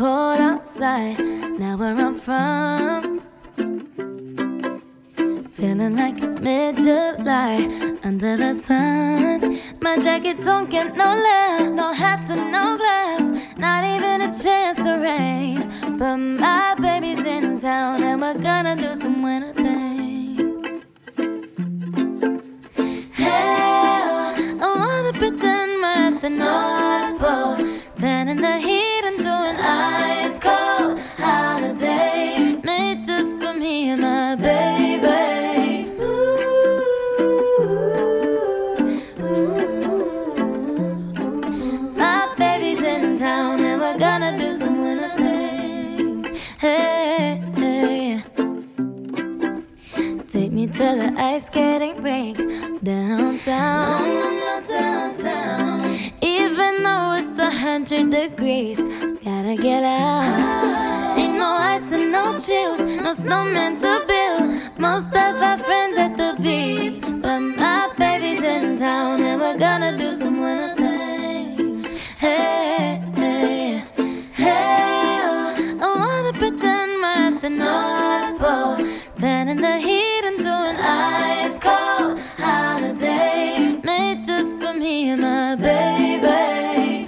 cold outside, now where I'm from. Feeling like it's mid-July, under the sun. My jacket don't get no love, no hats and no gloves, not even a chance to rain. But my baby's in town and we're gonna do some winter things. Hell, I wanna pretend we're at the North Pole, tanning the heat and doing ice cold holiday, made just for me and my baby. Gonna do some winter things. Hey, hey. Take me to the ice skating rink downtown. Downtown. Even though it's 100 degrees, gotta get out. Ain't no ice and no chills, no snowman to build. Most of our friends at the beach, but my baby's in town and we're gonna do some winter things. Hey, hey. Pretend we're at the North Pole, tanning the heat and doing ice cold holiday, made just for me and my baby.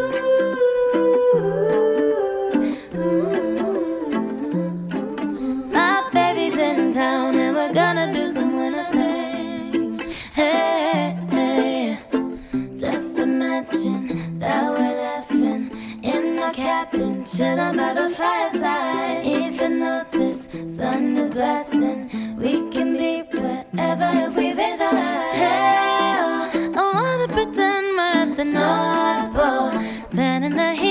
My baby's in town and we're gonna do some winter things. Hey, hey. Just imagine that we're laughing in a cabin, chilling by the fireside. Even though this sun is blasting, we can be wherever if we visualize. Hell, I wanna pretend we're at the North Pole, tanning the heat